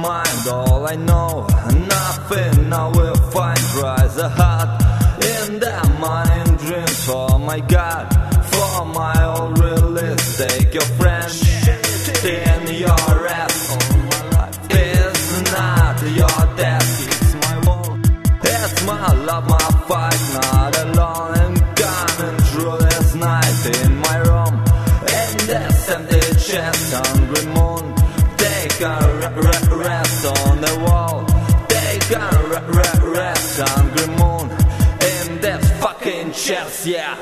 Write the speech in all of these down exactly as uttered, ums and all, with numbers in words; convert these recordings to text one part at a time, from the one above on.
mind, all I know, nothing I will find. Rise a heart in the morning dreams. Oh my God, for my old release, take your friend in your ass. All my life is not your death. It's my world, it's my love, my fight. Not alone and coming through this night in my room. In this empty chest, hungry moon. Take a r- rest on the wall. Take a r- r- rest, hungry moon. In this fucking chest, yeah.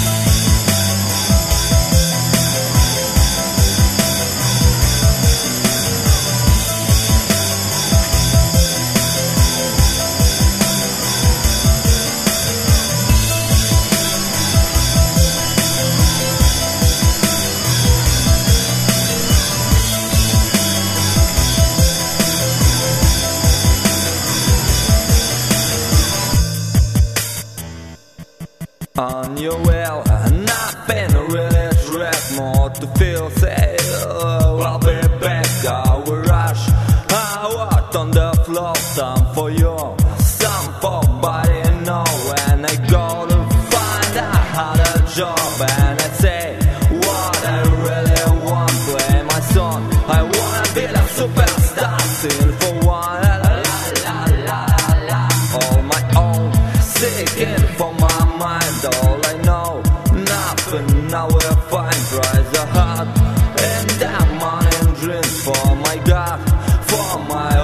On your well, nothing really track more to feel say, oh, I'll be back, I will rush. I walked on the floor, some for you, some for body, no. When I go to find a harder job, and I say what I really want, play my song. I wanna be a superstar, sing for one, la la la la la, all my own, seeking for my mind. All I know, nothing I will find. Rise a heart in the morning dreams. For my God, for my